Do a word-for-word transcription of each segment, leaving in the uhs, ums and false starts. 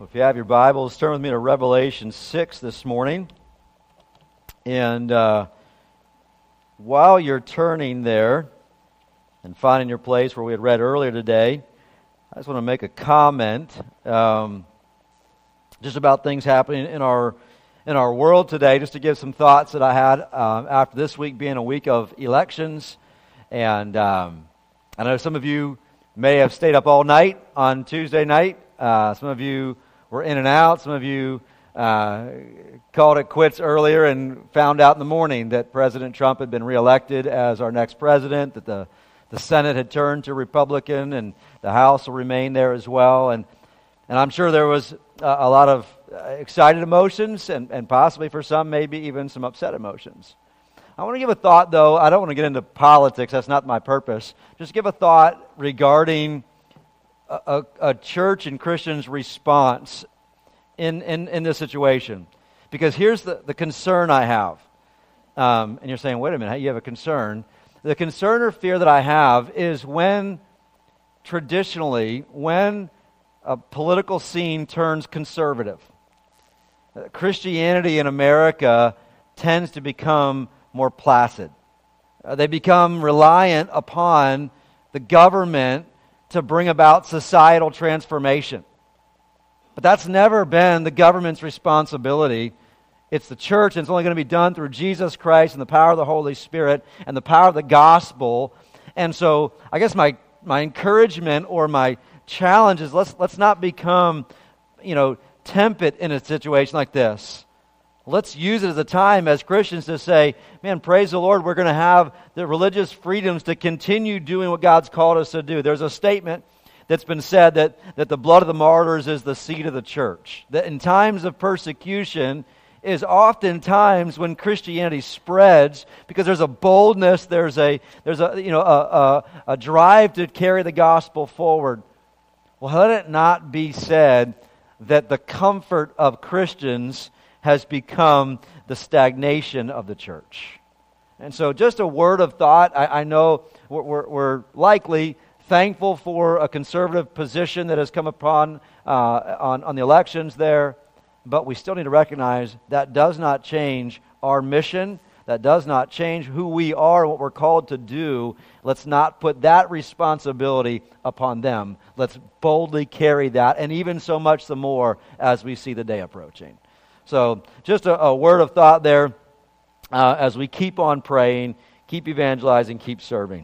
If you have your Bibles, turn with me to Revelation six this morning. And uh, while you're turning there and finding your place where we had read earlier today, I just want to make a comment um, just about things happening in our in our world today, just to give some thoughts that I had um, after this week being a week of elections. And um, I know some of you may have stayed up all night on Tuesday night. Uh, some of you were in and out. Some of you uh, called it quits earlier and found out in the morning that President Trump had been reelected as our next president, that the, the Senate had turned to Republican, and the House will remain there as well. And and I'm sure there was a, a lot of excited emotions, and, and possibly for some, maybe even some upset emotions. I want to give a thought, though. I don't want to get into politics. That's not my purpose. Just give a thought regarding A, a church and Christians' response in, in, in this situation. Because here's the, the concern I have. Um, and you're saying, wait a minute, you have a concern. The concern or fear that I have is when, traditionally, when a political scene turns conservative. Uh, Christianity in America tends to become more placid. Uh, they become reliant upon the government to bring about societal transformation. But that's never been the government's responsibility. It's the church, and it's only going to be done through Jesus Christ and the power of the Holy Spirit and the power of the gospel. And so I guess my, my encouragement or my challenge is let's, let's not become, you know, tepid in a situation like this. Let's use it as a time as Christians to say, man, praise the Lord, we're going to have the religious freedoms to continue doing what God's called us to do. There's a statement that's been said that, that the blood of the martyrs is the seed of the church. That in times of persecution is often times when Christianity spreads because there's a boldness, there's a there's a you know a, a, a drive to carry the gospel forward. Well, let it not be said that the comfort of Christians has become the stagnation of the church. And so just a word of thought. I, I know we're, we're, we're likely thankful for a conservative position that has come upon uh, on, on the elections there, but we still need to recognize that does not change our mission. That does not change who we are and what we're called to do. Let's not put that responsibility upon them. Let's boldly carry that, and even so much the more as we see the day approaching. So just a, a word of thought there uh, as we keep on praying, keep evangelizing, keep serving.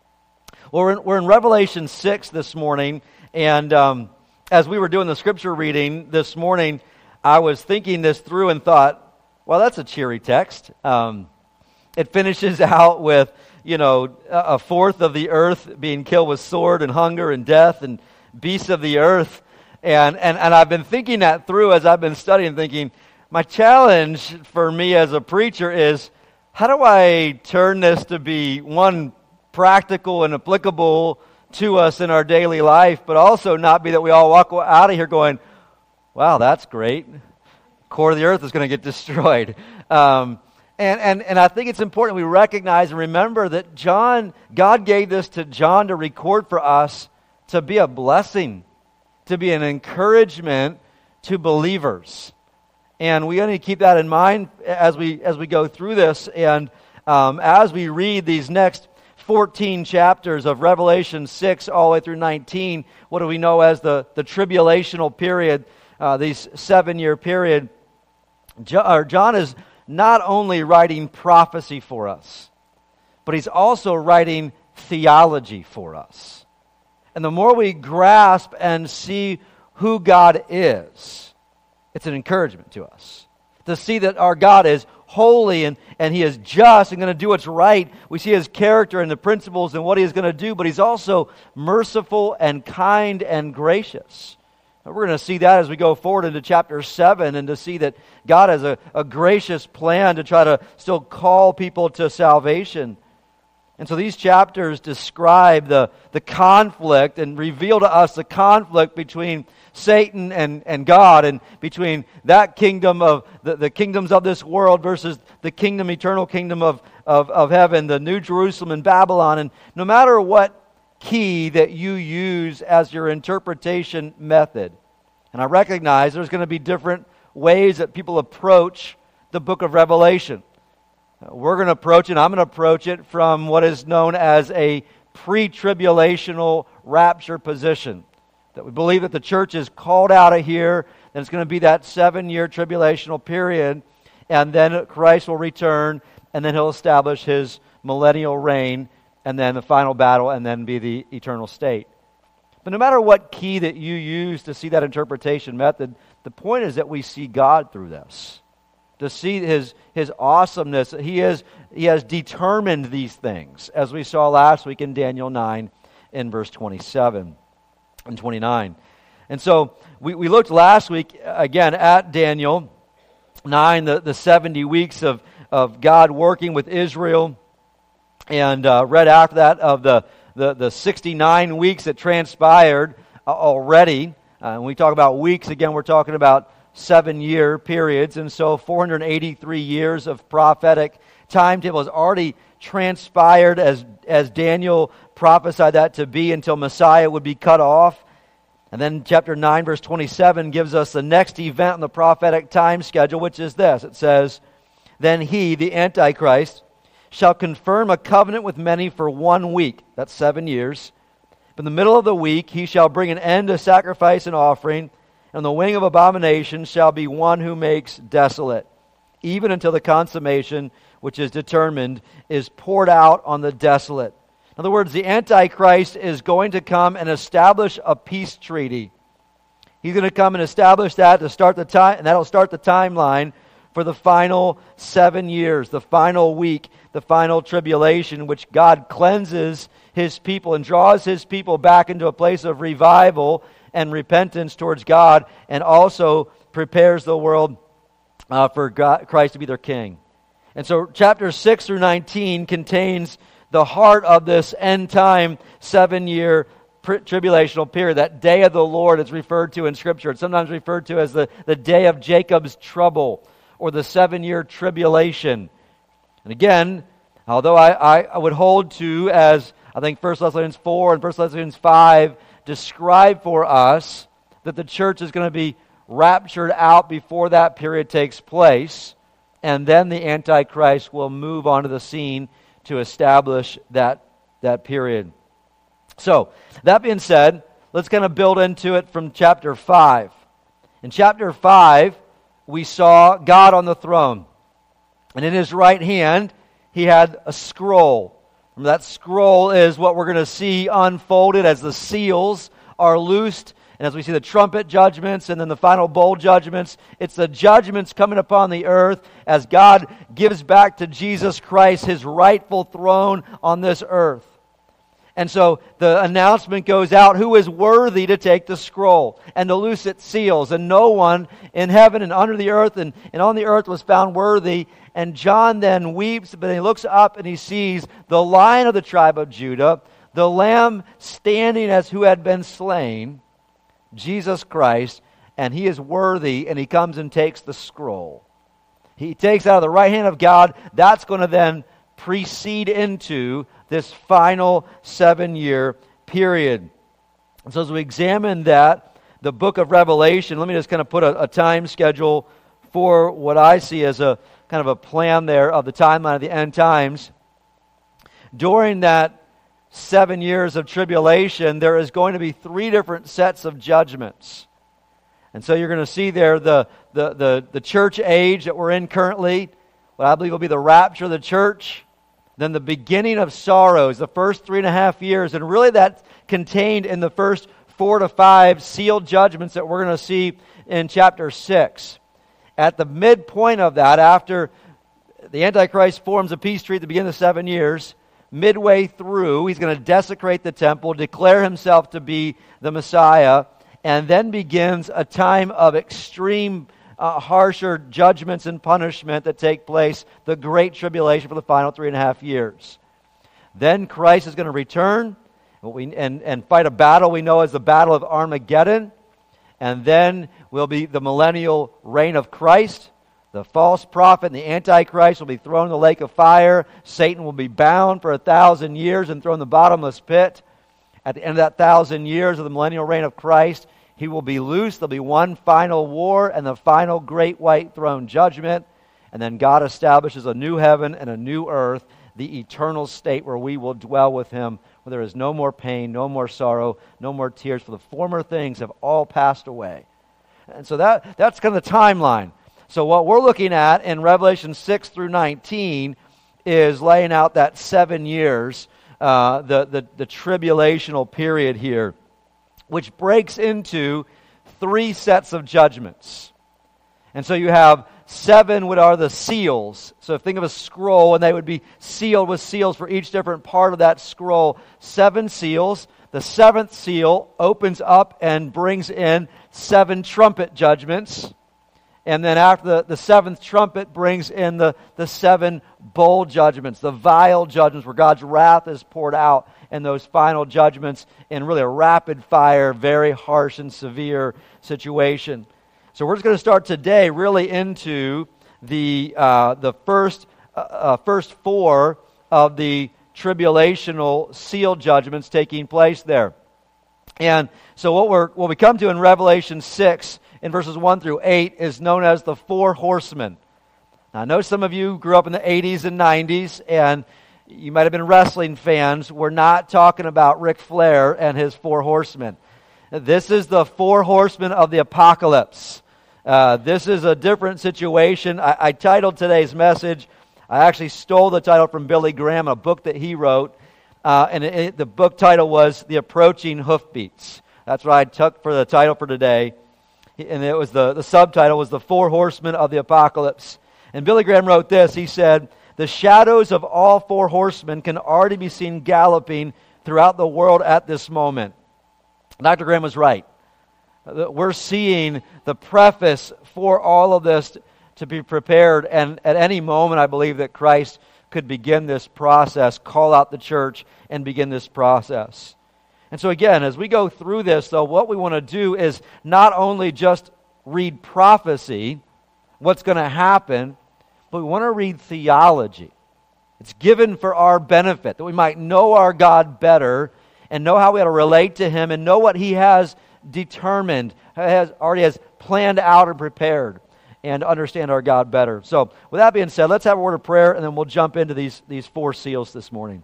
Well, we're in, we're in Revelation six this morning, and um, as we were doing the scripture reading this morning, I was thinking this through and thought, well, that's a cheery text. Um, it finishes out with, you know, a fourth of the earth being killed with sword and hunger and death and beasts of the earth. And, and and I've been thinking that through as I've been studying, thinking, my challenge for me as a preacher is, how do I turn this to be, one, practical and applicable to us in our daily life, but also not be that we all walk out of here going, wow, that's great. Core of the earth is going to get destroyed. Um, and, and, and I think it's important we recognize and remember that John, God gave this to John to record for us to be a blessing, to be an encouragement to believers. And we need to keep that in mind as we as we go through this. And um, as we read these next fourteen chapters of Revelation six all the way through nineteen, what do we know as the, the tribulational period, uh, this seven-year period, John is not only writing prophecy for us, but he's also writing theology for us. And the more we grasp and see who God is, it's an encouragement to us. To see that our God is holy and, and He is just and going to do what's right. We see His character and the principles and what He is going to do, but He's also merciful and kind and gracious. And we're going to see that as we go forward into chapter seven, and to see that God has a, a gracious plan to try to still call people to salvation. And so these chapters describe the, the conflict and reveal to us the conflict between Satan and, and God, and between that kingdom of the, the kingdoms of this world versus the kingdom, eternal kingdom of, of, of heaven, the New Jerusalem and Babylon. And no matter what key that you use as your interpretation method, And I recognize there's going to be different ways that people approach the book of Revelation. We're going to approach it, I'm going to approach it from what is known as a pre-tribulational rapture position. That we believe that the church is called out of here, and it's going to be that seven-year tribulational period, and then Christ will return, and then he'll establish his millennial reign, and then the final battle, and then be the eternal state. But no matter what key that you use to see that interpretation method, the point is that we see God through this. To see his his awesomeness. He is he has determined these things, as we saw last week in Daniel nine in verse twenty-seven and twenty-nine. And so we, we looked last week again at Daniel nine, the, the seventy weeks of, of God working with Israel, and uh, read after that of the, the, the sixty-nine weeks that transpired uh, already. Uh, when we talk about weeks, again, we're talking about seven-year periods, and so four hundred eighty-three years of prophetic timetable has already transpired as, as Daniel prophesied that to be until Messiah would be cut off. And then chapter nine, verse twenty-seven gives us the next event in the prophetic time schedule, which is this. It says, "Then he, the Antichrist, shall confirm a covenant with many for one week." That's seven years. "In the middle of the week he shall bring an end to sacrifice and offering, and the wing of abomination shall be one who makes desolate, even until the consummation which is determined is poured out on the desolate." In other words, the Antichrist is going to come and establish a peace treaty. He's going to come and establish that to start the time, and that'll start the timeline for the final seven years, the final week, the final tribulation, which God cleanses his people and draws his people back into a place of revival and repentance towards God, and also prepares the world uh, for God, Christ to be their king. And so chapters six through nineteen contains the heart of this end-time seven-year tribulational period. That day of the Lord is referred to in Scripture. It's sometimes referred to as the, the day of Jacob's trouble, or the seven-year tribulation. And again, although I, I, I would hold to, as I think First Thessalonians four and First Thessalonians five describe for us, that the church is going to be raptured out before that period takes place, and then the Antichrist will move onto the scene to establish that, that period. So, that being said, let's kind of build into it from chapter five. In chapter five, we saw God on the throne, and in his right hand, he had a scroll. And that scroll is what we're going to see unfolded as the seals are loosed, and as we see the trumpet judgments and then the final bowl judgments. It's the judgments coming upon the earth as God gives back to Jesus Christ his rightful throne on this earth. And so the announcement goes out, who is worthy to take the scroll and to loose its seals? And no one in heaven and under the earth and, and on the earth was found worthy. And John then weeps, but he looks up and he sees the Lion of the tribe of Judah, the Lamb standing as who had been slain, Jesus Christ, and he is worthy, and he comes and takes the scroll. He takes out of the right hand of God. That's going to then precede into this final seven-year period. And so as we examine that, the book of Revelation, let me just kind of put a, a time schedule for what I see as a kind of a plan there of the timeline of the end times. During that seven years of tribulation, there is going to be three different sets of judgments. And so you're going to see there the, the, the, the church age that we're in currently, what I believe will be the rapture of the church, then the beginning of sorrows, the first three and a half years, and really that's contained in the first four to five sealed judgments that we're going to see in chapter six. At the midpoint of that, after the Antichrist forms a peace treaty at the beginning of seven years, midway through, he's going to desecrate the temple, declare himself to be the Messiah, and then begins a time of extreme, uh, harsher judgments and punishment that take place, the Great Tribulation for the final three and a half years. Then Christ is going to return what we, and, and fight a battle we know as the Battle of Armageddon, and then will be the millennial reign of Christ. The false prophet and the Antichrist will be thrown in the lake of fire. Satan will be bound for a thousand years and thrown in the bottomless pit. At the end of that thousand years of the millennial reign of Christ, He will be loose. There'll be one final war and the final great white throne judgment. And then God establishes a new heaven and a new earth, the eternal state where we will dwell with Him, where there is no more pain, no more sorrow, no more tears, for the former things have all passed away. And so that that's kind of the timeline. So what we're looking at in Revelation six through nineteen is laying out that seven years, uh, the, the, the tribulational period here, which breaks into three sets of judgments. And so you have seven, what are the seals. So think of a scroll, and they would be sealed with seals for each different part of that scroll. Seven seals. The seventh seal opens up and brings in seven trumpet judgments. And then after the, the seventh trumpet brings in the, the seven bowl judgments, the vial judgments where God's wrath is poured out in those final judgments in really a rapid fire, very harsh and severe situation. So we're just going to start today really into the uh, the first uh, uh, first four of the tribulational seal judgments taking place there. And so what we're what we come to in Revelation six in verses one through eight is known as the four horsemen. Now, I know some of you grew up in the eighties and nineties, and you might have been wrestling fans. We're not talking about Ric Flair and his four horsemen. This is the four horsemen of the apocalypse. Uh, this is a different situation. I, I titled today's message, I actually stole the title from Billy Graham, a book that he wrote, uh, and it, it, the book title was The Approaching Hoofbeats. That's what I took for the title for today. And it was the, the subtitle was The Four Horsemen of the Apocalypse. And Billy Graham wrote this. He said, "The shadows of all four horsemen can already be seen galloping throughout the world at this moment." Doctor Graham was right. We're seeing the preface for all of this to be prepared. And at any moment, I believe that Christ could begin this process, call out the church, and begin this process. And so again, as we go through this, though, what we want to do is not only just read prophecy, what's going to happen, but we want to read theology. It's given for our benefit, that we might know our God better and know how we ought to relate to Him and know what He has determined, has already has planned out and prepared, and understand our God better. So with that being said, let's have a word of prayer, and then we'll jump into these, these four seals this morning.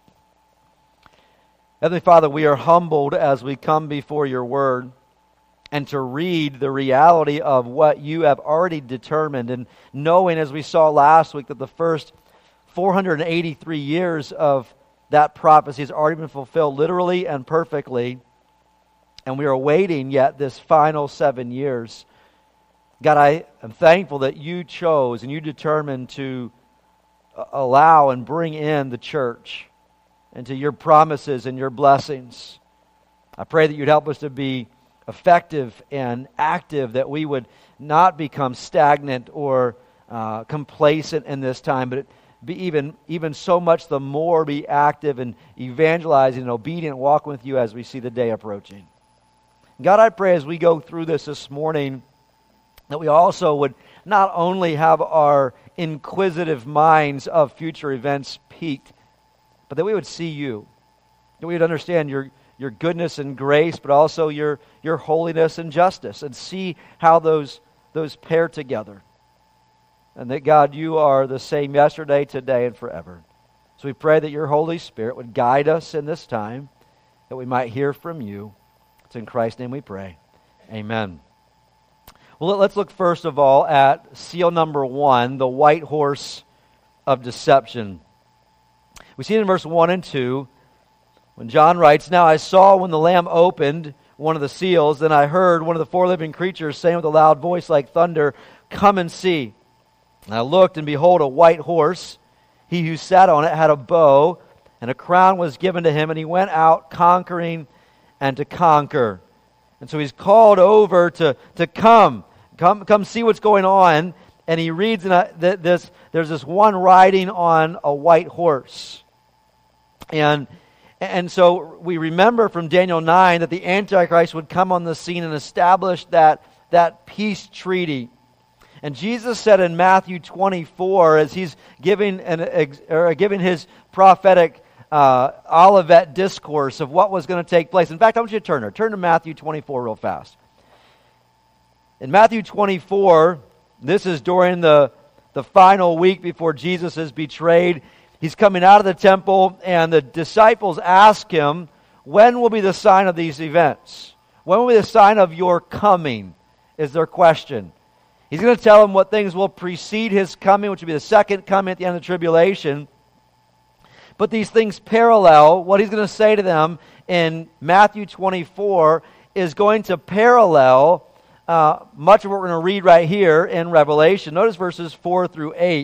Heavenly Father, we are humbled as we come before your word and to read the reality of what you have already determined, and knowing, as we saw last week, that the first four hundred eighty-three years of that prophecy has already been fulfilled literally and perfectly, and we are awaiting yet this final seven years. God, I am thankful that you chose and you determined to allow and bring in the church into your promises and your blessings. I pray that you'd help us to be effective and active, that we would not become stagnant or uh, complacent in this time, but be even, even so much the more be active and evangelizing and obedient, walking with you as we see the day approaching. God, I pray as we go through this this morning that we also would not only have our inquisitive minds of future events piqued, but that we would see you, that we would understand your, your goodness and grace, but also your, your holiness and justice, and see how those, those pair together. And that, God, you are the same yesterday, today, and forever. So we pray that your Holy Spirit would guide us in this time, that we might hear from you. It's in Christ's name we pray. Amen. Well, let's look first of all at seal number one, the white horse of deception. We see it in verse one and two, when John writes, "Now I saw when the Lamb opened one of the seals, then I heard one of the four living creatures saying with a loud voice like thunder, 'Come and see.' And I looked, and behold, a white horse. He who sat on it had a bow, and a crown was given to him, and he went out conquering and to conquer." And so he's called over to, to come, come, come see what's going on. And he reads in a, this, there's this one riding on a white horse. And and so we remember from Daniel nine that the Antichrist would come on the scene and establish that, that peace treaty. And Jesus said in Matthew twenty-four, as he's giving an or giving his prophetic uh, Olivet discourse of what was going to take place. In fact, I want you to turn there. Turn to Matthew twenty-four real fast. In Matthew twenty-four, this is during the, the final week before Jesus is betrayed. He's coming out of the temple, and the disciples ask him, when will be the sign of these events? When will be the sign of your coming, is their question. He's going to tell them what things will precede his coming, which will be the second coming at the end of the tribulation. But these things parallel. What he's going to say to them in Matthew twenty-four is going to parallel uh, much of what we're going to read right here in Revelation. Notice verses four through eight.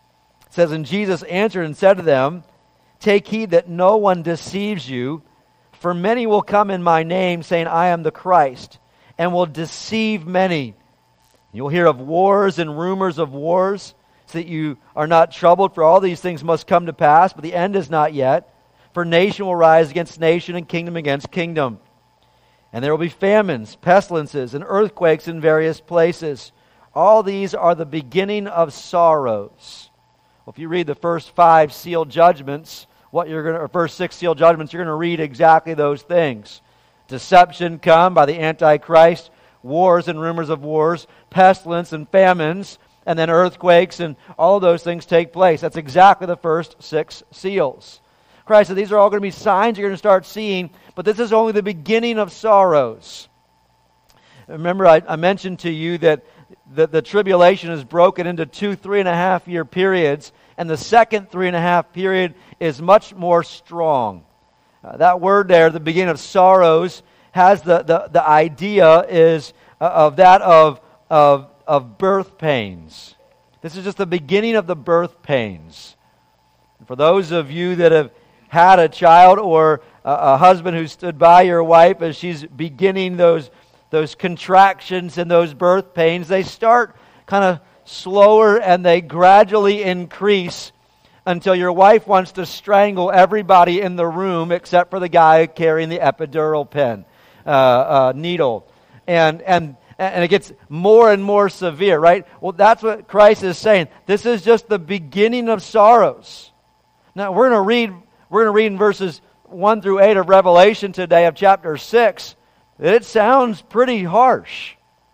It says, and Jesus answered and said to them, take heed that no one deceives you, for many will come in my name, saying, I am the Christ, and will deceive many. You'll hear of wars and rumors of wars, so that you are not troubled, for all these things must come to pass, but the end is not yet. For nation will rise against nation, and kingdom against kingdom. And there will be famines, pestilences, and earthquakes in various places. All these are the beginning of sorrows. Well, if you read the first five sealed judgments, what you're going to, or first six sealed judgments, you're going to read exactly those things. Deception come by the Antichrist, wars and rumors of wars, pestilence and famines, and then earthquakes, and all of those things take place. That's exactly the first six seals. Christ said these are all going to be signs you're going to start seeing, but this is only the beginning of sorrows. Remember, I, I mentioned to you that the, the tribulation is broken into two three and a half year periods, and the second three and a half period is much more strong. Uh, that word there, the beginning of sorrows, has the, the, the idea is uh, of that of, of, of birth pains. This is just the beginning of the birth pains. And for those of you that have had a child or a, a husband who stood by your wife as she's beginning those, those contractions and those birth pains, they start kind of slower and they gradually increase until your wife wants to strangle everybody in the room except for the guy carrying the epidural pen. Uh, uh, needle, and and and it gets more and more severe, right? Well, that's what Christ is saying. This is just the beginning of sorrows. Now we're going to read. We're going to read in verses one through eight of Revelation today, of chapter six. That it sounds pretty harsh,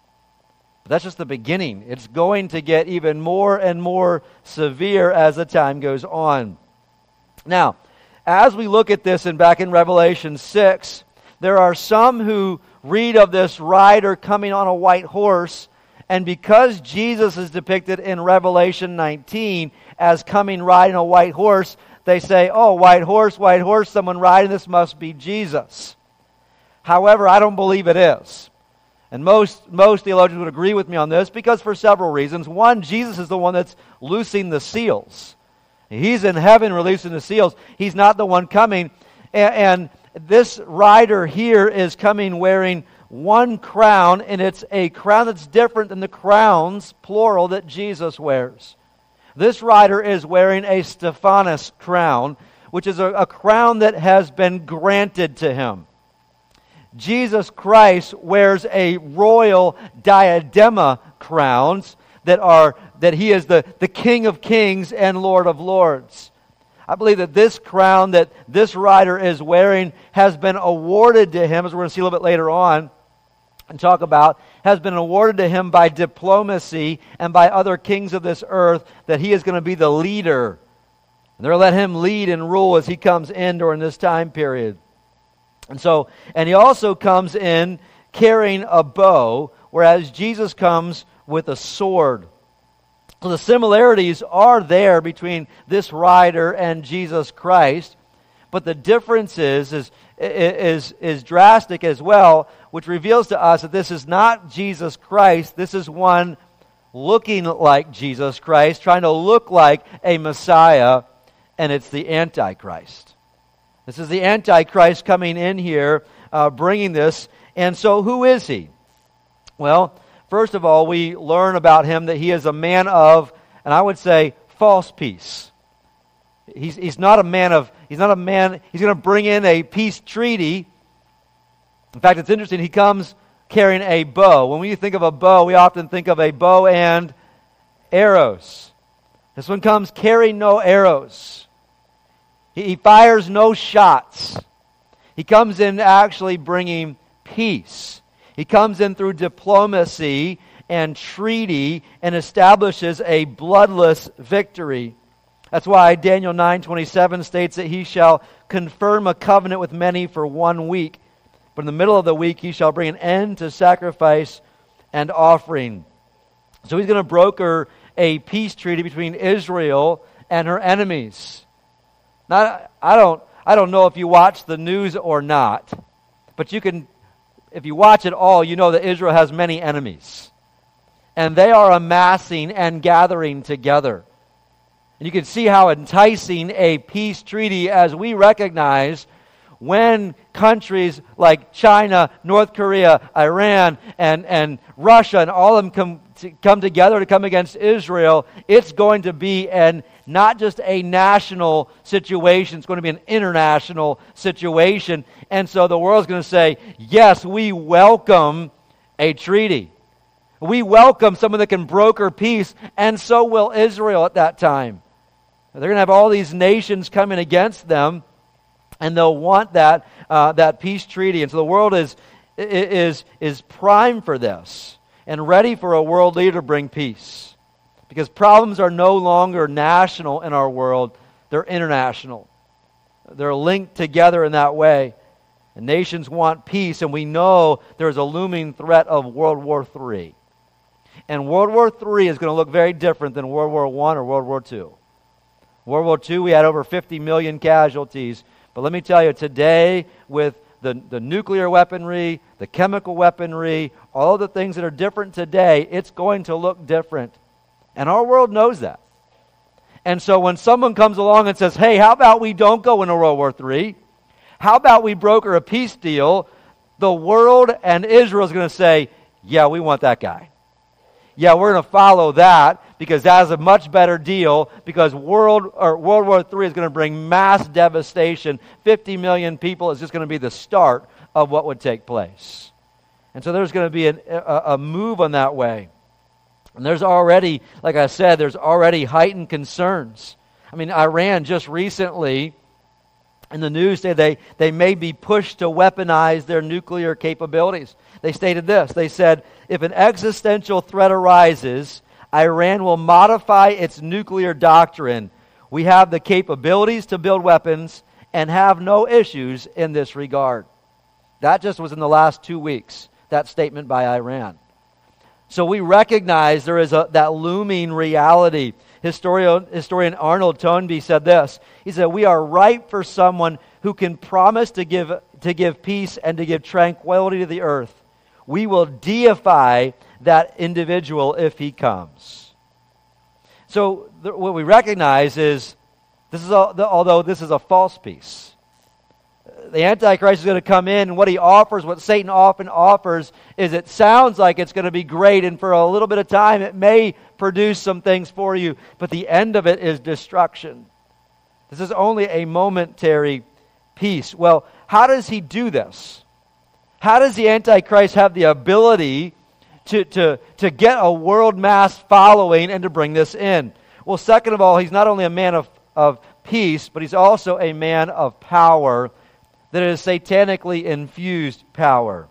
but that's just the beginning. It's going to get even more and more severe as the time goes on. Now, as we look at this, and back in Revelation six. There are some who read of this rider coming on a white horse, and because Jesus is depicted in Revelation nineteen as coming riding a white horse, they say, oh, white horse, white horse, someone riding this must be Jesus. However, I don't believe it is. And most, most theologians would agree with me on this because for several reasons. One, Jesus is the one that's loosing the seals. He's in heaven releasing the seals. He's not the one coming. And, and this rider here is coming wearing one crown, and it's a crown that's different than the crowns, plural, that Jesus wears. This rider is wearing a Stephanos crown, which is a, a crown that has been granted to him. Jesus Christ wears a royal diadema crowns that are that he is the, the King of Kings and Lord of Lords. I believe that this crown that this rider is wearing has been awarded to him, as we're going to see a little bit later on and talk about, has been awarded to him by diplomacy and by other kings of this earth, that he is going to be the leader. And they're going to let him lead and rule as he comes in during this time period. And so, and he also comes in carrying a bow, whereas Jesus comes with a sword. So the similarities are there between this rider and Jesus Christ, but the difference is, is, is, is drastic as well, which reveals to us that this is not Jesus Christ. This is one looking like Jesus Christ, trying to look like a Messiah, and it's the Antichrist. This is the Antichrist coming in here, uh, bringing this. And so who is he? Well, first of all, we learn about him that he is a man of, and I would say, false peace. He's, he's not a man of, he's not a man, he's going to bring in a peace treaty. In fact, it's interesting, he comes carrying a bow. When we think of a bow, we often think of a bow and arrows. This one comes carrying no arrows. He, he fires no shots. He comes in actually bringing peace. He comes in through diplomacy, and treaty and establishes a bloodless victory. That's why Daniel nine twenty-seven states that he shall confirm a covenant with many for one week. But in the middle of the week he shall bring an end to sacrifice and offering. So he's going to broker a peace treaty between Israel and her enemies. Now, I don't, I don't know if you watch the news or not, but you can, if you watch it all, you know that Israel has many enemies. And they are amassing and gathering together. And you can see how enticing a peace treaty, as we recognize when countries like China, North Korea, Iran, and, and Russia, and all of them come to come together to come against Israel, it's going to be an not just a national situation, it's going to be an international situation. And so the world's going to say, yes, we welcome a treaty. We welcome someone that can broker peace, and so will Israel at that time. They're going to have all these nations coming against them, and they'll want that uh, that peace treaty. And so the world is is is primed for this and ready for a world leader to bring peace. Because problems are no longer national in our world, they're international. They're linked together in that way. And nations want peace, and we know there's a looming threat of World War Three. And World War Three is going to look very different than World War One or World War Two. World War Two, we had over fifty million casualties. But let me tell you, today, with the, the nuclear weaponry, the chemical weaponry, all the things that are different today, it's going to look different. And our world knows that. And so when someone comes along and says, hey, how about we don't go into World War Three? How about we broker a peace deal? The world and Israel is going to say, yeah, we want that guy. Yeah, we're going to follow that because that's a much better deal, because world or World War Three is going to bring mass devastation. fifty million people is just going to be the start of what would take place. And so there's going to be an, a, a move on that way. And there's already, like I said, there's already heightened concerns. I mean, Iran just recently, in the news, they, they, they may be pushed to weaponize their nuclear capabilities. They stated this. They said, if an existential threat arises, Iran will modify its nuclear doctrine. We have the capabilities to build weapons and have no issues in this regard. That just was in the last two weeks, that statement by Iran. So we recognize there is a, that looming reality. Historian, historian Arnold Toynbee said this. He said, we are ripe for someone who can promise to give, to give peace and to give tranquility to the earth. We will deify that individual if he comes. So th- what we recognize is, this is a, the, although this is a false peace, the Antichrist is going to come in, and what he offers, what Satan often offers, is it sounds like it's going to be great, and for a little bit of time it may produce some things for you, but the end of it is destruction. This is only a momentary peace. Well, how does he do this? How does the Antichrist have the ability to, to, to get a world mass following and to bring this in? Well, second of all, he's not only a man of, of peace, but he's also a man of power, that is satanically infused power.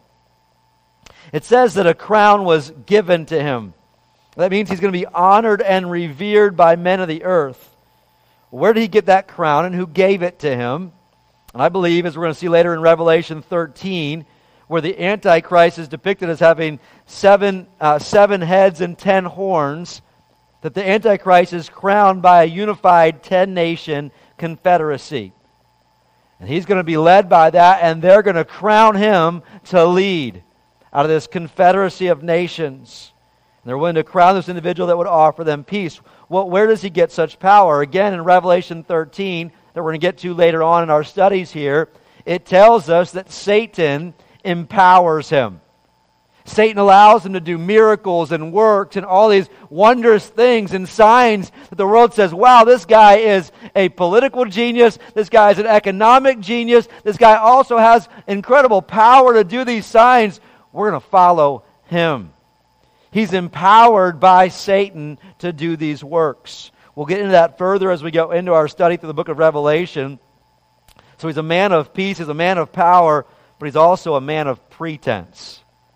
It says that a crown was given to him. That means he's going to be honored and revered by men of the earth. Where did he get that crown, and who gave it to him? And I believe, as we're going to see later in Revelation thirteen, where the Antichrist is depicted as having seven, uh, seven heads and ten horns, that the Antichrist is crowned by a unified ten-nation confederacy. And he's going to be led by that, and they're going to crown him to lead out of this confederacy of nations. And they're willing to crown this individual that would offer them peace. Well, where does he get such power? Again, in Revelation thirteen, that we're going to get to later on in our studies here, it tells us that Satan empowers him. Satan allows him to do miracles and works and all these wondrous things and signs that the world says, wow, this guy is a political genius. This guy is an economic genius. This guy also has incredible power to do these signs. We're going to follow him. He's empowered by Satan to do these works. We'll get into that further as we go into our study through the book of Revelation. So he's a man of peace, he's a man of power, but he's also a man of pretense.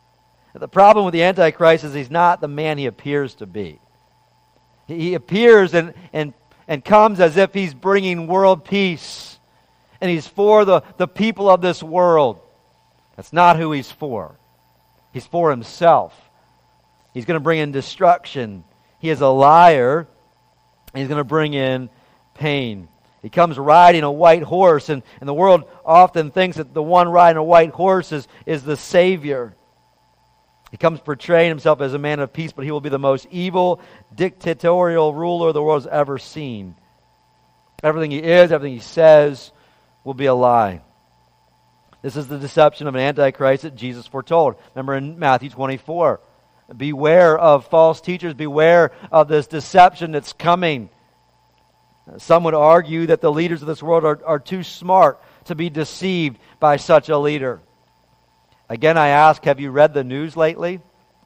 The problem with the Antichrist is he's not the man he appears to be. He appears and, and, and comes as if he's bringing world peace. And he's for the, the people of this world. That's not who he's for. He's for himself. He's going to bring in destruction. He is a liar. He's going to bring in pain. He comes riding a white horse, and, and the world often thinks that the one riding a white horse is, is the Savior. He comes portraying himself as a man of peace, but he will be the most evil, dictatorial ruler the world has ever seen. Everything he is, everything he says will be a lie. This is the deception of an Antichrist that Jesus foretold. Remember in Matthew twenty-four, beware of false teachers, beware of this deception that's coming. Some would argue that the leaders of this world are, are too smart to be deceived by such a leader. Again, I ask, have you read the news lately?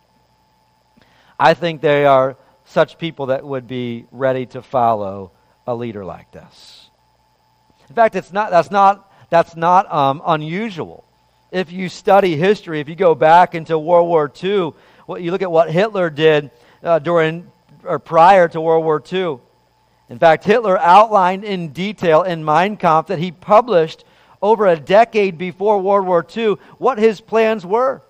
I think they are such people that would be ready to follow a leader like this. In fact, it's not. That's not. That's not um, unusual. If you study history, if you go back into World War Two, what you look at what Hitler did uh, during or prior to World War Two. In fact, Hitler outlined in detail in Mein Kampf that he published over a decade before World War Two what his plans were.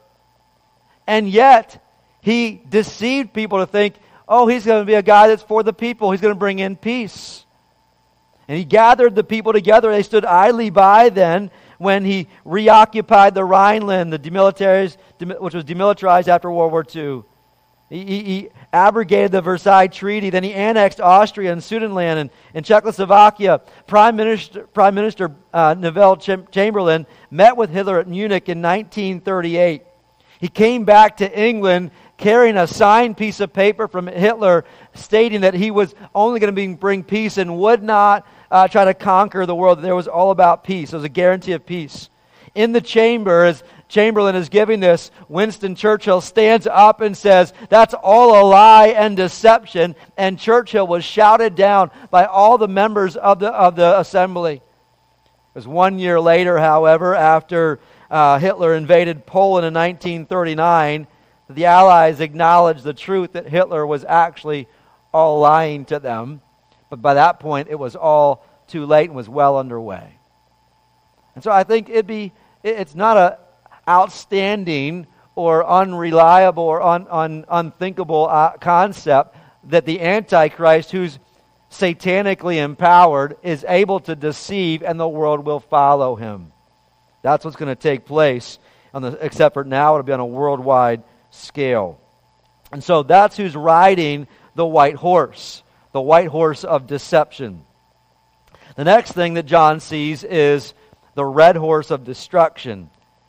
And yet, he deceived people to think, oh, he's going to be a guy that's for the people. He's going to bring in peace. And he gathered the people together. They stood idly by then when he reoccupied the Rhineland, the demilitarized, which was demilitarized after World War Two. He, he, he abrogated the Versailles Treaty. Then he annexed Austria and Sudetenland and, and Czechoslovakia. Prime Minister, Prime Minister uh, Neville Ch- Chamberlain met with Hitler at Munich in nineteen thirty-eight. He came back to England carrying a signed piece of paper from Hitler stating that he was only going to bring peace and would not uh, try to conquer the world. There was all about peace. It was a guarantee of peace. In the chamber, as Chamberlain is giving this, Winston Churchill stands up and says, that's all a lie and deception. And Churchill was shouted down by all the members of the, of the assembly. It was one year later, however, after uh, Hitler invaded Poland in nineteen thirty-nine, the Allies acknowledged the truth that Hitler was actually all lying to them. But by that point, it was all too late and was well underway. And so I think it'd be, it's not a outstanding or unreliable or un, un, unthinkable uh, concept that the Antichrist, who's satanically empowered, is able to deceive and the world will follow him. That's what's going to take place, on the, except for now it'll be on a worldwide scale. And so that's who's riding the white horse, the white horse of deception. The next thing that John sees is the red horse of destruction.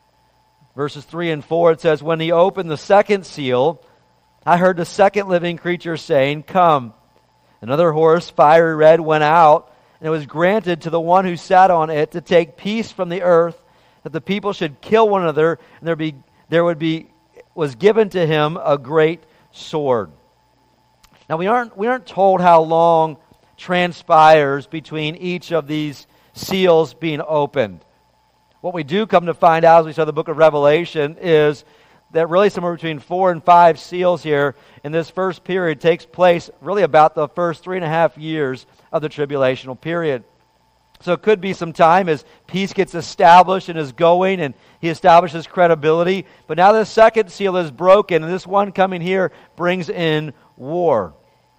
Verses three and four, it says, when he opened the second seal, I heard the second living creature saying, come. Another horse, fiery red, went out, and it was granted to the one who sat on it to take peace from the earth, that the people should kill one another, and there be there would be was given to him a great sword. Now we aren't we aren't told how long transpires between each of these seals being opened. What we do come to find out as we study the book of Revelation is that really somewhere between four and five seals here in this first period takes place really about the first three and a half years of the tribulational period. So it could be some time as peace gets established and is going and he establishes credibility. But now the second seal is broken and this one coming here brings in war.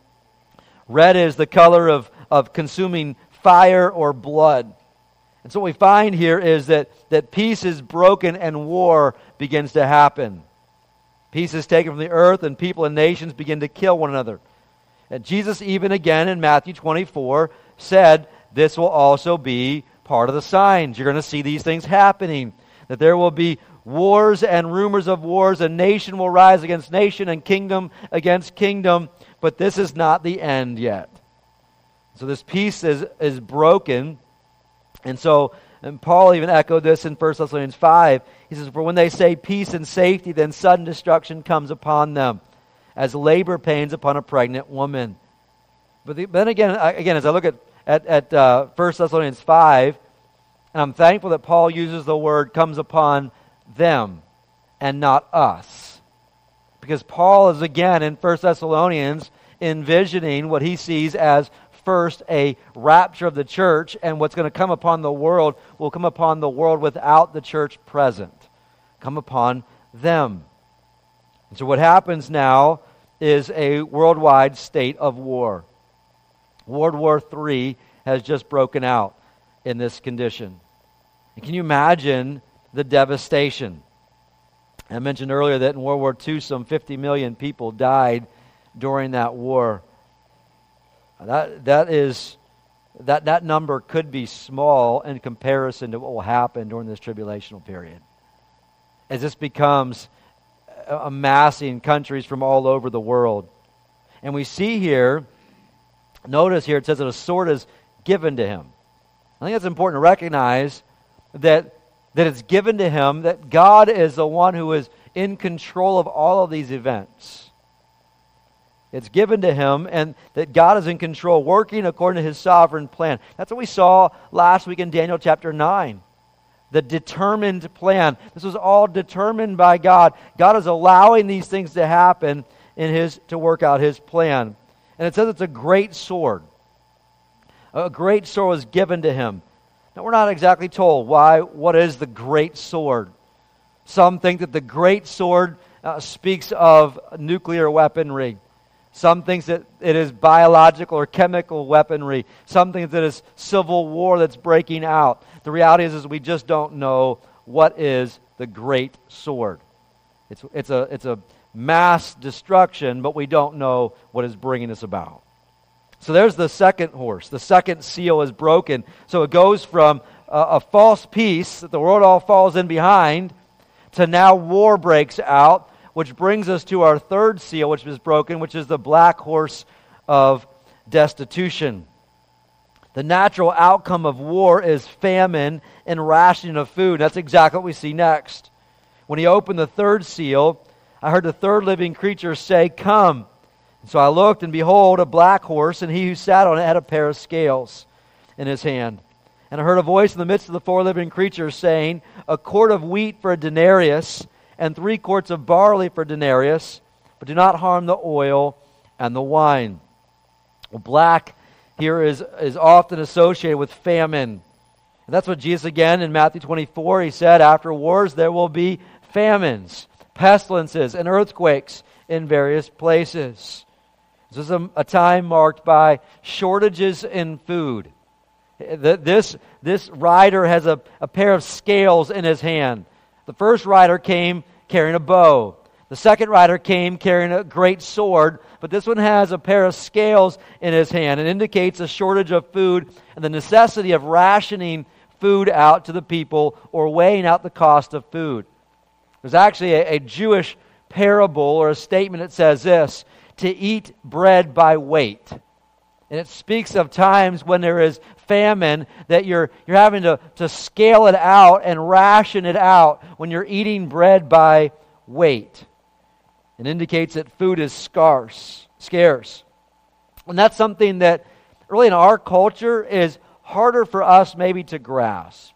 Red is the color of, of consuming fire or blood. And so what we find here is that, that peace is broken and war begins to happen. Peace is taken from the earth and people and nations begin to kill one another. And Jesus even again in Matthew twenty-four said this will also be part of the signs. You're going to see these things happening. That there will be wars and rumors of wars, and nation will rise against nation and kingdom against kingdom. But this is not the end yet. So this peace is, is broken. And so, and Paul even echoed this in First Thessalonians five. He says, for when they say peace and safety, then sudden destruction comes upon them, as labor pains upon a pregnant woman. But the, then again, again, as I look at, at, at uh, First Thessalonians five, and I'm thankful that Paul uses the word comes upon them and not us. Because Paul is again in First Thessalonians envisioning what he sees as first a rapture of the church, and what's going to come upon the world will come upon the world without the church present. Come upon them. And so what happens now is a worldwide state of war. World War Three has just broken out in this condition. And can you imagine the devastation? I mentioned earlier that in World War Two, some fifty million people died during that war. That that is that that number could be small in comparison to what will happen during this tribulational period, as this becomes amassing countries from all over the world. And we see here, notice here, it says that a sword is given to him. I think it's important to recognize that that it's given to him, that God is the one who is in control of all of these events. It's given to him, and that God is in control, working according to his sovereign plan. That's what we saw last week in Daniel chapter nine. The determined plan. This was all determined by God. God is allowing these things to happen in his to work out his plan. And it says it's a great sword. A great sword was given to him. Now, we're not exactly told why, what is the great sword. Some think that the great sword uh, speaks of nuclear weaponry. Some think that it is biological or chemical weaponry. Some think that it's civil war that's breaking out. The reality is, is we just don't know what is the great sword. It's, it's, a, it's a mass destruction, but we don't know what is bringing us about. So there's the second horse. The second seal is broken. So it goes from a, a false peace that the world all falls in behind to now war breaks out, which brings us to our third seal, which is broken, which is the black horse of destitution. The natural outcome of war is famine and rationing of food. That's exactly what we see next. When he opened the third seal, I heard the third living creature say, "Come." And so I looked, and behold, a black horse, and he who sat on it had a pair of scales in his hand. And I heard a voice in the midst of the four living creatures saying, "A quart of wheat for a denarius, and three quarts of barley for a denarius, but do not harm the oil and the wine." Well, black here is, is often associated with famine. And that's what Jesus, again, in Matthew twenty-four, he said, after wars there will be famines, pestilences, and earthquakes in various places. This is a, a time marked by shortages in food. This, this rider has a, a pair of scales in his hand. The first rider came carrying a bow. The second rider came carrying a great sword, but this one has a pair of scales in his hand. It indicates a shortage of food and the necessity of rationing food out to the people or weighing out the cost of food. There's actually a, a Jewish parable or a statement that says this: to eat bread by weight. And it speaks of times when there is famine, that you're you're having to, to scale it out and ration it out when you're eating bread by weight. It indicates that food is scarce, scarce. And that's something that really in our culture is harder for us maybe to grasp.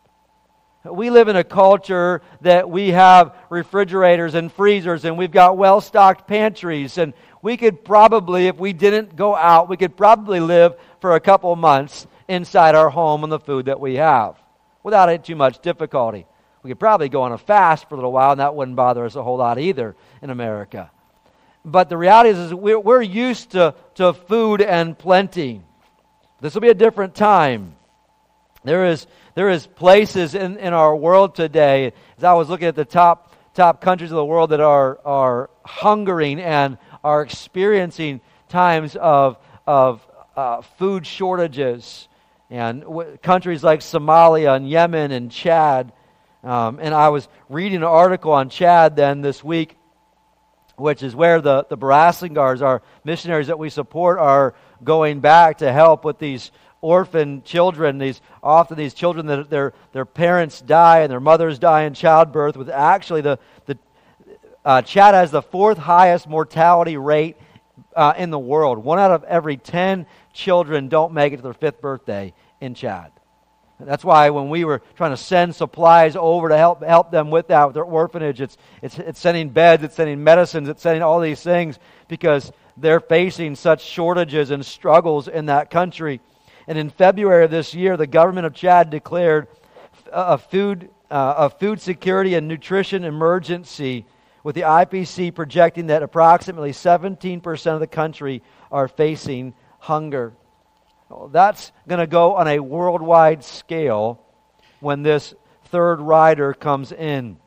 We live in a culture that we have refrigerators and freezers, and we've got well-stocked pantries, and we could probably, if we didn't go out, we could probably live for a couple months inside our home on the food that we have without too much difficulty. We could probably go on a fast for a little while, and that wouldn't bother us a whole lot either in America. But the reality is, is we're, we're used to, to food and plenty. This will be a different time. There is there is places in, in our world today, as I was looking at the top top countries of the world that are are hungering and are experiencing times of of uh, food shortages, and w- countries like Somalia and Yemen and Chad. Um, and I was reading an article on Chad then this week, which is where the, the Barasingars, our missionaries that we support, are going back to help with these orphan children. These often these children that their their parents die and their mothers die in childbirth. With actually the the uh, Chad has the fourth highest mortality rate uh, in the world. One out of every ten children don't make it to their fifth birthday in Chad. That's why when we were trying to send supplies over to help help them with that, with their orphanage, it's, it's, it's sending beds, it's sending medicines, it's sending all these things because they're facing such shortages and struggles in that country. And in February of this year, the government of Chad declared a food, uh, a food security and nutrition emergency, with the I P C projecting that approximately seventeen percent of the country are facing hunger. Well, that's going to go on a worldwide scale when this third rider comes in.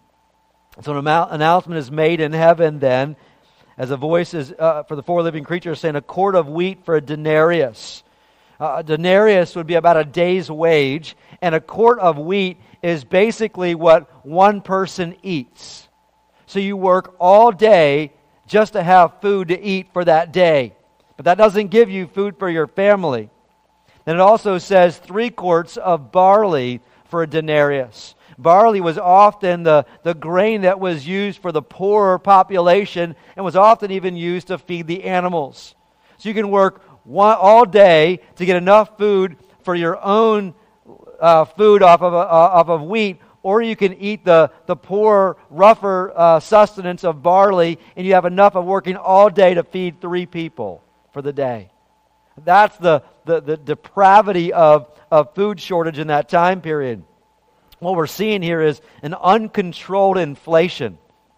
So an amou- announcement is made in heaven then, as a voice is uh, for the four living creatures saying, a quart of wheat for a denarius. Uh, a denarius would be about a day's wage, and a quart of wheat is basically what one person eats. So you work all day just to have food to eat for that day. But that doesn't give you food for your family. Then it also says three quarts of barley for a denarius. Barley was often the, the grain that was used for the poorer population and was often even used to feed the animals. So you can work one, all day to get enough food for your own uh, food off of, a, uh, off of wheat, or you can eat the, the poor, rougher uh, sustenance of barley, and you have enough of working all day to feed three people for the day. That's the, the, the depravity of, of food shortage in that time period. What we're seeing here is an uncontrolled inflation.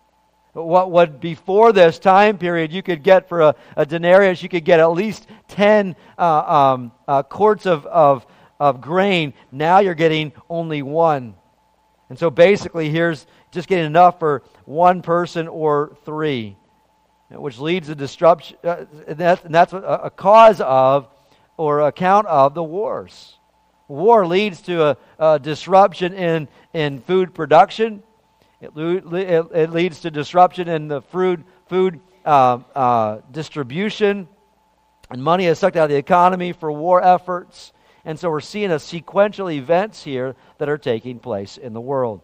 What what before this time period you could get for a, a denarius, you could get at least ten uh, um, uh, quarts of, of, of grain. Now you're getting only one. And so basically here's just getting enough for one person or three, which leads to disruption. Uh, and, that's, and that's a, a cause of or account of the wars. War leads to a, a disruption in, in food production. It, it, it leads to disruption in the food, food uh, uh, distribution. And money is sucked out of the economy for war efforts. And so we're seeing a sequential events here that are taking place in the world.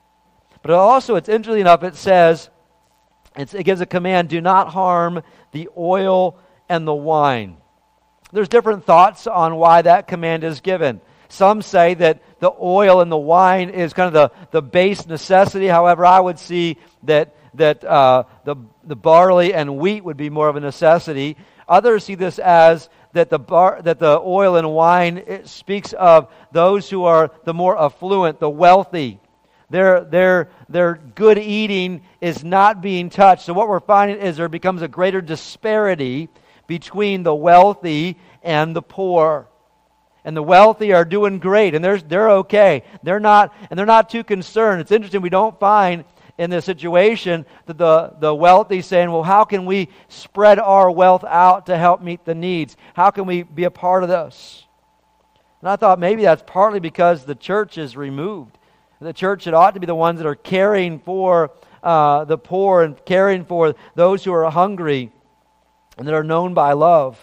But also, it's interesting enough, it says, it's, it gives a command, do not harm the oil and the wine. There's different thoughts on why that command is given. Some say that the oil and the wine is kind of the, the base necessity. However, I would see that that uh, the the barley and wheat would be more of a necessity. Others see this as that the bar, that the oil and wine, it speaks of those who are the more affluent, the wealthy. Their their their good eating is not being touched. So what we're finding is there becomes a greater disparity between the wealthy and the poor. And the wealthy are doing great, and they're they're okay. They're not, and they're not too concerned. It's interesting, we don't find in this situation that the, the wealthy saying, well, how can we spread our wealth out to help meet the needs? How can we be a part of this? And I thought maybe that's partly because the church is removed. The church should ought to be the ones that are caring for uh, the poor and caring for those who are hungry and that are known by love.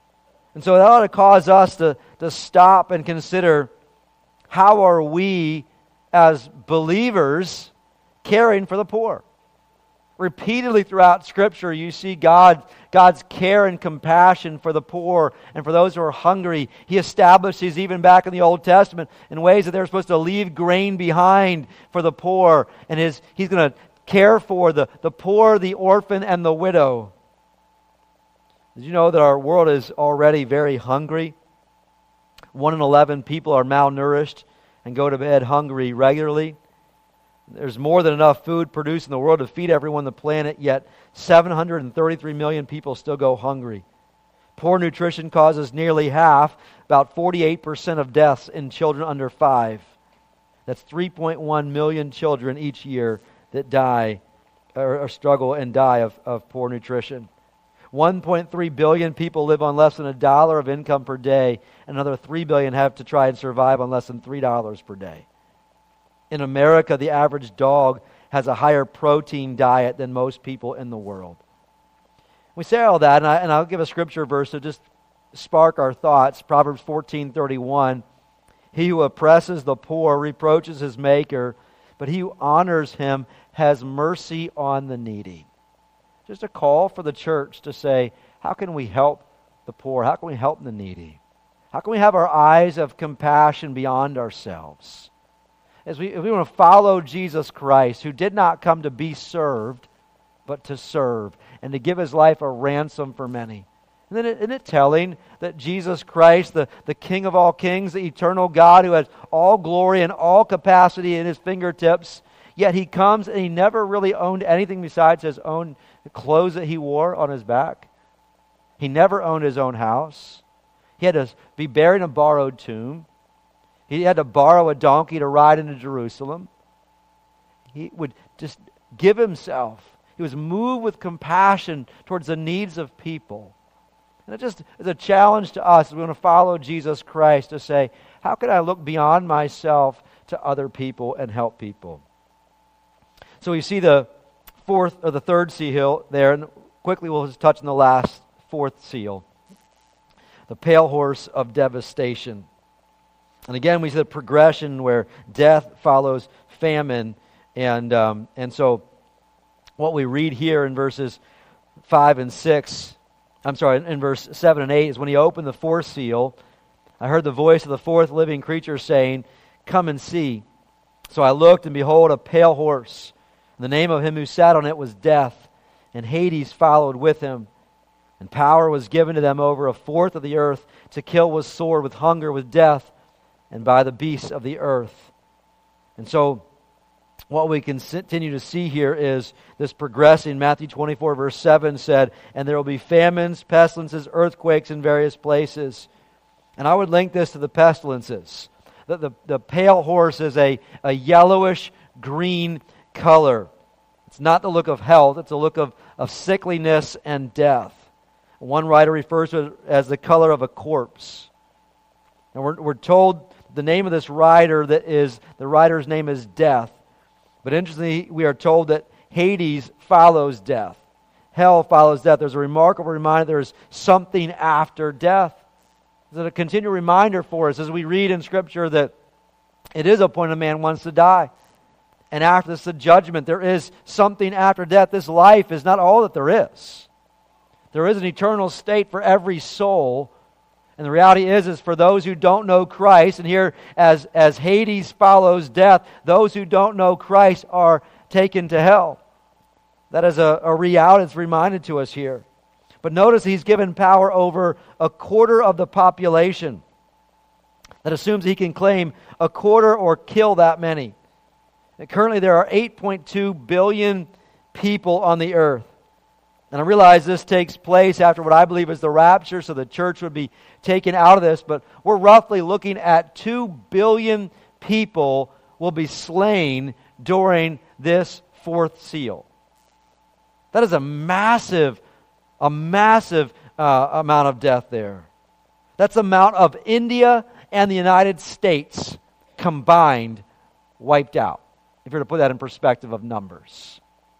And so that ought to cause us to, to stop and consider, how are we as believers caring for the poor? Repeatedly throughout Scripture, you see God, God's care and compassion for the poor and for those who are hungry. He establishes, even back in the Old Testament, in ways that they're supposed to leave grain behind for the poor. And his, He's going to care for the, the poor, the orphan, and the widow. Did you know that our world is already very hungry? One in eleven people are malnourished and go to bed hungry regularly. There's more than enough food produced in the world to feed everyone on the planet, yet seven hundred thirty-three million people still go hungry. Poor nutrition causes nearly half, about forty-eight percent of deaths in children under five. That's three point one million children each year that die or, or struggle and die of, of poor nutrition. one point three billion people live on less than a dollar of income per day. Another three billion have to try and survive on less than three dollars per day. In America, the average dog has a higher protein diet than most people in the world. We say all that, and, I, and I'll give a scripture verse to just spark our thoughts. Proverbs fourteen thirty-one. He who oppresses the poor reproaches his maker, but he who honors him has mercy on the needy. Just a call for the church to say, how can we help the poor? How can we help the needy? How can we have our eyes of compassion beyond ourselves? As we, if we want to follow Jesus Christ, who did not come to be served, but to serve, and to give his life a ransom for many. And then isn't it telling that Jesus Christ, the, the King of all kings, the eternal God who has all glory and all capacity in his fingertips, yet he comes and he never really owned anything besides his own clothes that he wore on his back. He never owned his own house. He had to be buried in a borrowed tomb. He had to borrow a donkey to ride into Jerusalem. He would just give himself. He was moved with compassion towards the needs of people. And it just is a challenge to us as we want to follow Jesus Christ to say, how can I look beyond myself to other people and help people? So we see the fourth or the third seal there, and quickly we'll just touch on the last fourth seal. The pale horse of devastation. And again, we see the progression where death follows famine. And um, and so what we read here in verses five and six, I'm sorry, in verse seven and eight, is when he opened the fourth seal, I heard the voice of the fourth living creature saying, "Come and see." So I looked, and behold, a pale horse. And the name of him who sat on it was Death, and Hades followed with him. And power was given to them over a fourth of the earth to kill with sword, with hunger, with death, and by the beasts of the earth. And so what we can continue to see here is this progressing. Matthew twenty-four verse seven said, "And there will be famines, pestilences, earthquakes in various places." And I would link this to the pestilences. The, the, the pale horse is a, a yellowish green color. It's not the look of health, it's a look of, of sickliness and death. One writer refers to it as the color of a corpse. And we're, we're told the name of this rider, that is, the rider's name is Death. But interestingly, we are told that Hades follows death. Hell follows death. There's a remarkable reminder there's something after death. It's a continual reminder for us as we read in Scripture that it is appointed man wants to die. And after this, the judgment. There is something after death. This life is not all that there is. There is an eternal state for every soul. And the reality is, is for those who don't know Christ, and here as, as Hades follows death, those who don't know Christ are taken to hell. That is a, a reality that's reminded to us here. But notice he's given power over a quarter of the population. That assumes he can claim a quarter or kill that many. And currently there are eight point two billion people on the earth. And I realize this takes place after what I believe is the rapture, so the church would be taken out of this, but we're roughly looking at two billion people will be slain during this fourth seal. That is a massive, a massive uh, amount of death there. That's the amount of India and the United States combined wiped out, if you're to put that in perspective of numbers.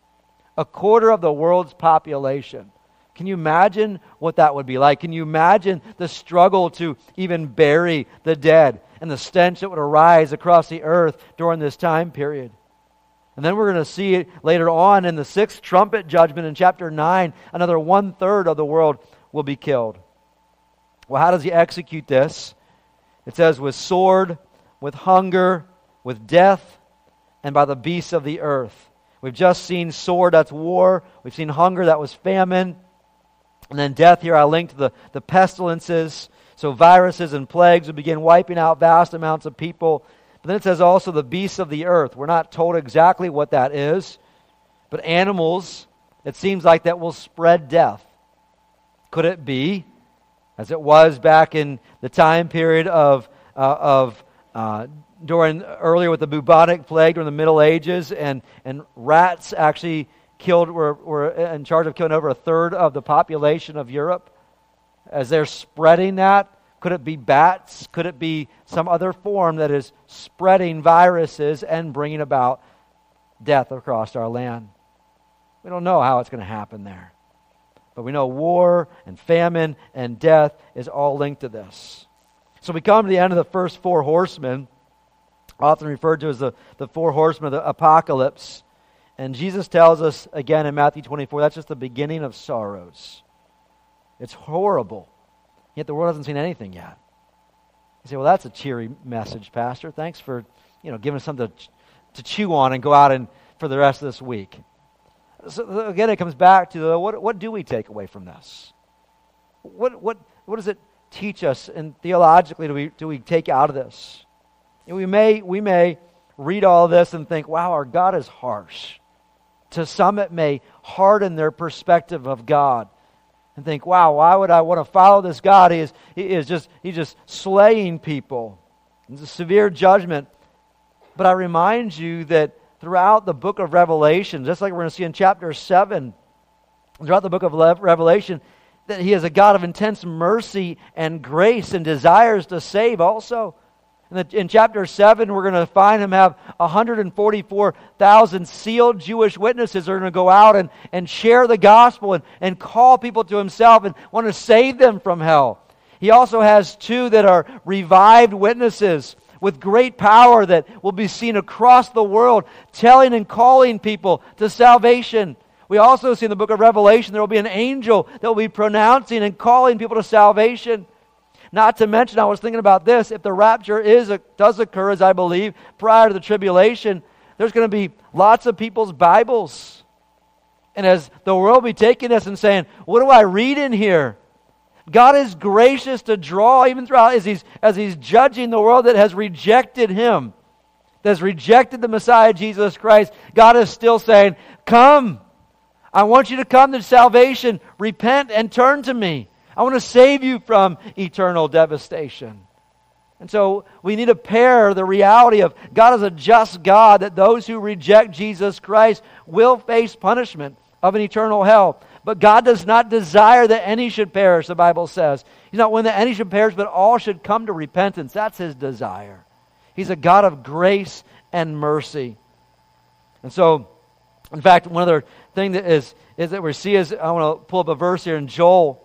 A quarter of the world's population. Can you imagine what that would be like? Can you imagine the struggle to even bury the dead and the stench that would arise across the earth during this time period? And then we're going to see it later on in the sixth trumpet judgment in chapter nine, another one-third of the world will be killed. Well, how does he execute this? It says, with sword, with hunger, with death, and by the beasts of the earth. We've just seen sword, that's war. We've seen hunger, that was famine. And then death here, I linked to the, the pestilences. So viruses and plagues would begin wiping out vast amounts of people. But then it says also the beasts of the earth. We're not told exactly what that is. But animals, it seems like that will spread death. Could it be, as it was back in the time period of, uh, of uh, during earlier with the bubonic plague during the Middle Ages, and, and rats actually killed were, were in charge of killing over a third of the population of Europe. As they're spreading that, could it be bats? Could it be some other form that is spreading viruses and bringing about death across our land? We don't know how it's going to happen there. But we know war and famine and death is all linked to this. So we come to the end of the first four horsemen, often referred to as the, the four horsemen of the apocalypse. And Jesus tells us again in Matthew twenty-four, that's just the beginning of sorrows. It's horrible. Yet the world hasn't seen anything yet. You say, well, that's a cheery message, Pastor. Thanks for, you know, giving us something to, to chew on and go out and for the rest of this week. So again, it comes back to uh, what what do we take away from this? What what what does it teach us, and theologically do we do we take out of this? And we may we may read all this and think, wow, our God is harsh. To some, it may harden their perspective of God, and think, wow, why would I want to follow this God? He is he is just he's just slaying people. It's a severe judgment. But I remind you that throughout the book of Revelation, just like we're going to see in chapter seven, throughout the book of Revelation, that He is a God of intense mercy and grace and desires to save also. In, the, in chapter seven, we're going to find Him have one hundred forty-four thousand sealed Jewish witnesses who are going to go out and, and share the gospel and, and call people to Himself and want to save them from hell. He also has two that are revived witnesses with great power that will be seen across the world, telling and calling people to salvation. We also see in the book of Revelation there will be an angel that will be pronouncing and calling people to salvation. Not to mention, I was thinking about this, if the rapture is does occur, as I believe, prior to the tribulation, there's going to be lots of people's Bibles. And as the world will be taking this and saying, what do I read in here? God is gracious to draw, even throughout, as He's, as he's judging the world that has rejected Him, that has rejected the Messiah, Jesus Christ. God is still saying, come, I want you to come to salvation, repent and turn to me. I want to save you from eternal devastation. And so we need to pair the reality of God is a just God, that those who reject Jesus Christ will face punishment of an eternal hell. But God does not desire that any should perish, the Bible says. He's not willing that any should perish, but all should come to repentance. That's His desire. He's a God of grace and mercy. And so, in fact, one other thing that is, is that we see is, I want to pull up a verse here in Joel.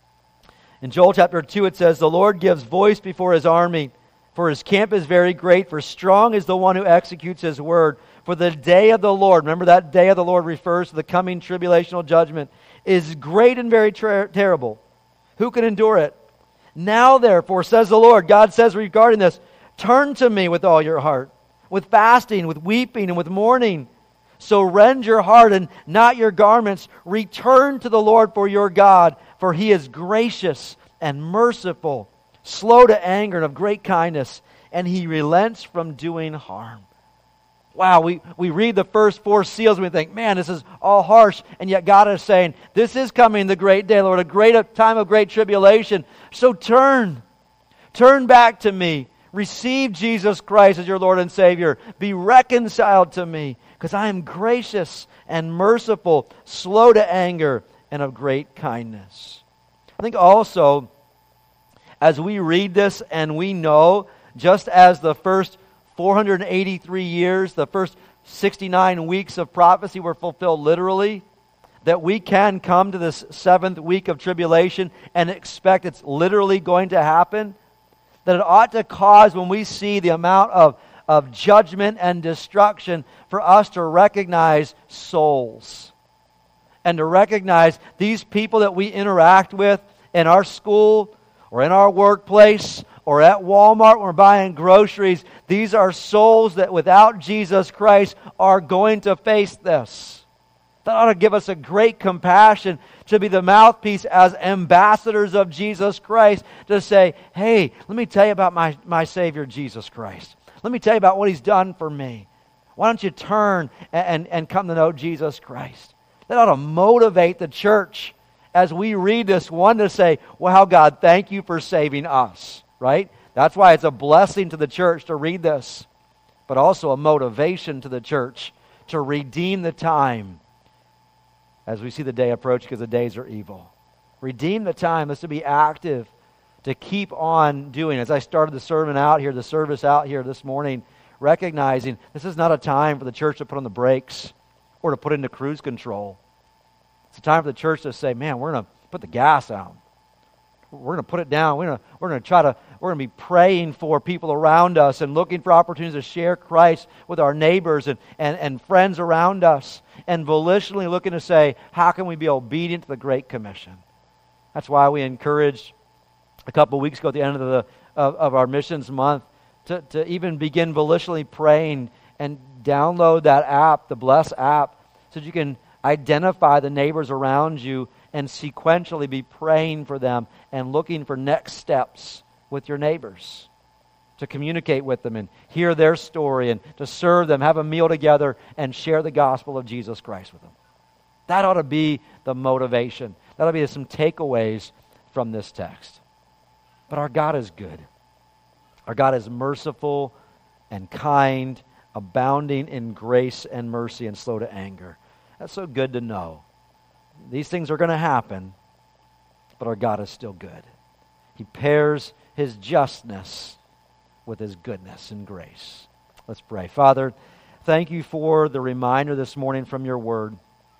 In Joel chapter two, it says, the Lord gives voice before His army, for His camp is very great, for strong is the one who executes His word. For the day of the Lord, remember that day of the Lord refers to the coming tribulational judgment, is great and very ter- terrible. Who can endure it? Now therefore, says the Lord, God says regarding this, turn to me with all your heart, with fasting, with weeping, and with mourning. So rend your heart and not your garments. Return to the Lord for your God, for He is gracious and merciful, slow to anger and of great kindness, and He relents from doing harm. Wow, we, we read the first four seals and we think, man, this is all harsh. And yet God is saying, this is coming the great day, Lord, a great time of great tribulation. So turn. Turn back to me. Receive Jesus Christ as your Lord and Savior. Be reconciled to me, because I am gracious and merciful, slow to anger, and of great kindness. I think also, as we read this and we know, just as the first four hundred eighty-three years, the first sixty-nine weeks of prophecy were fulfilled literally, that we can come to this seventh week of tribulation and expect it's literally going to happen, that it ought to cause, when we see the amount of, of judgment and destruction, for us to recognize souls. And to recognize these people that we interact with in our school or in our workplace or at Walmart when we're buying groceries, these are souls that without Jesus Christ are going to face this. That ought to give us a great compassion to be the mouthpiece as ambassadors of Jesus Christ, to say, hey, let me tell you about my, my Savior, Jesus Christ. Let me tell you about what He's done for me. Why don't you turn and, and, and come to know Jesus Christ? That ought to motivate the church as we read this, one, to say, well, God, thank you for saving us. Right? That's why it's a blessing to the church to read this, but also a motivation to the church to redeem the time as we see the day approach, because the days are evil. Redeem the time. Let's to be active, to keep on doing. As I started the sermon out here, the service out here this morning, recognizing this is not a time for the church to put on the brakes or to put into cruise control. It's a time for the church to say, man, we're going to put the gas out. We're going to put it down. We're going to, we're going to try to, we're going to be praying for people around us and looking for opportunities to share Christ with our neighbors and, and, and friends around us, and volitionally looking to say, how can we be obedient to the Great Commission? That's why we encouraged a couple of weeks ago at the end of the of, of our missions month to, to even begin volitionally praying and download that app, the Bless app, so that you can identify the neighbors around you and sequentially be praying for them and looking for next steps with your neighbors, to communicate with them and hear their story and to serve them, have a meal together, and share the gospel of Jesus Christ with them. That ought to be the motivation. That ought to be some takeaways from this text. But our God is good. Our God is merciful and kind, abounding in grace and mercy and slow to anger. That's so good to know. These things are going to happen, but our God is still good. He pairs His justness with His goodness and grace. Let's pray. Father, thank you for the reminder this morning from your word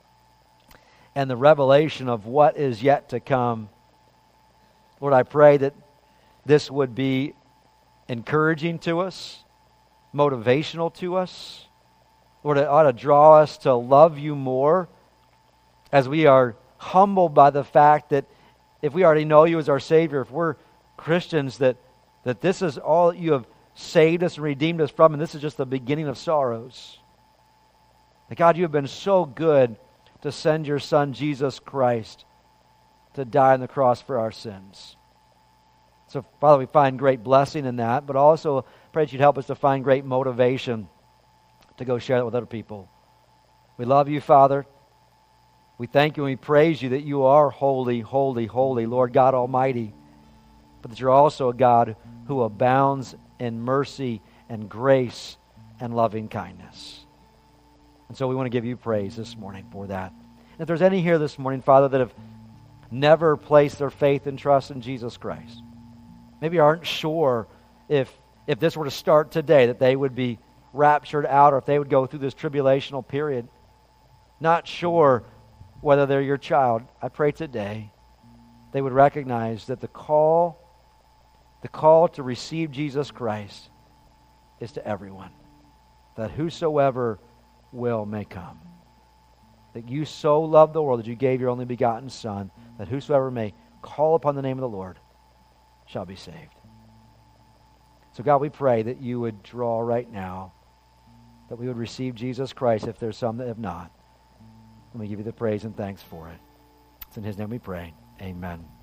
and the revelation of what is yet to come. Lord, I pray that this would be encouraging to us, motivational to us. Lord, it ought to draw us to love you more as we are humbled by the fact that if we already know you as our Savior, if we're Christians, that, that this is all you have saved us and redeemed us from, and this is just the beginning of sorrows. That God, you have been so good to send your Son, Jesus Christ, to die on the cross for our sins. So, Father, we find great blessing in that, but also pray that you'd help us to find great motivation to go share that with other people. We love you, Father. We thank you and we praise you that you are holy, holy, holy, Lord God Almighty, but that you're also a God who abounds in mercy and grace and loving kindness. And so we want to give you praise this morning for that. And if there's any here this morning, Father, that have never placed their faith and trust in Jesus Christ, maybe aren't sure if if this were to start today, that they would be raptured out or if they would go through this tribulational period, not sure whether they're your child, I pray today they would recognize that the call, the call to receive Jesus Christ is to everyone, that whosoever will may come. That you so loved the world that you gave your only begotten Son, that whosoever may call upon the name of the Lord shall be saved. So God, we pray that you would draw right now, that we would receive Jesus Christ if there's some that have not. And we give you the praise and thanks for it. It's in His name we pray. Amen.